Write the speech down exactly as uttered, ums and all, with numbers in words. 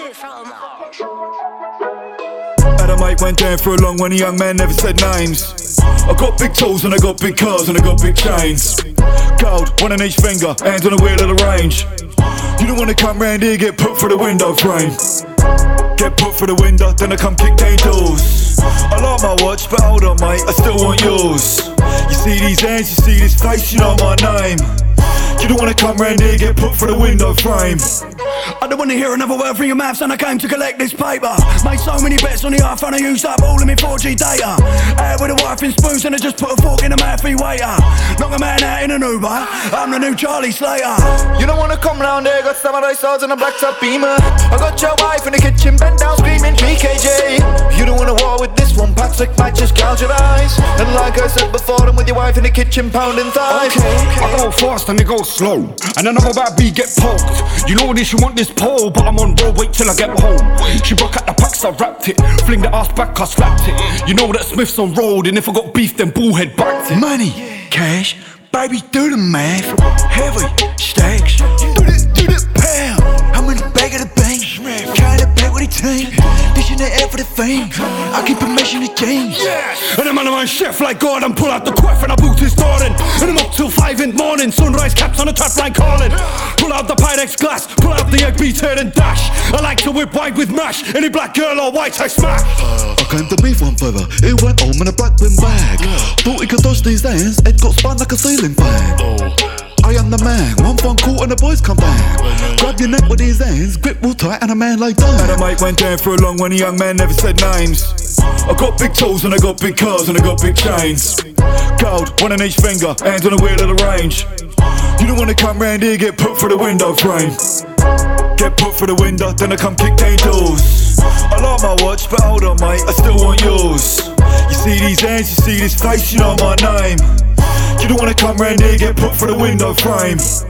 Had a mate went down for a long when a young man never said names. I got big tools and I got big cars and I got big chains. Gold, one on each finger, hands on the wheel of the range. You don't wanna come round here, get put through the window frame. Get put through the window, then I come kick down doors. I like my watch, but hold on mate, I still want yours. You see these hands, you see this face, you know my name. You don't wanna come round here, get put through the window frame. I don't wanna hear another word from your mouth, son, I came to collect this paper. Made so many bets on the iPhone, I used up all of my four G data. Out with a wife in spoons and I just put a fork in a mouth for waiter. Knock a man out in an Uber, I'm the new Charlie Slater. You don't wanna come round here, got samurai swords and a black top beamer. I got your wife in the kitchen, bent down screaming P K J. You don't wanna war with this one, Patrick might just gouge your eyes. And like I said before, I'm with your wife in the kitchen pounding thighs. Okay, okay. I go fast and they go slow, and then I'm about to be get poked. You know this, you want this pole, but I'm on road, wait till I get home. She broke out the packs, I wrapped it. Fling the ass back, I slapped it. You know that Smith's on road, and if I got beef, then bullhead backed it. Money, cash, baby, do the math. Heavy stacks, do the, do the pound. I'm in the back of the bank, carry the back with the tank. Dishing the air for the fame, I keep it measuring the change. And I'm on my chef like God, and pull out the quiff and I boot his Gordon. And I'm up till five in the morning, sunrise caps on the trap line calling. Pull out the Pyrex glass, pull out the egg beater and dash. I like to whip white with mash, any black girl or white I smash. I came to meet one brother, he went home in a black bin bag. Thought he could dodge these hands, it got spun like a ceiling fan. I am the man, one phone call and the boys come back. Grab your neck with these hands, grip real tight and a man like that. Had a mate went down for a long when a young man never said names. I got big tools and I got big cars and I got big chains. Gold, one on each finger, hands on the wheel of the range. You don't wanna come round here, get put through the window frame. Get put through the window, then I come kick down doors. I like my watch, but hold on mate, I still want yours. You see these hands, you see this face, you know my name. You don't wanna come round here, get put through the window frame.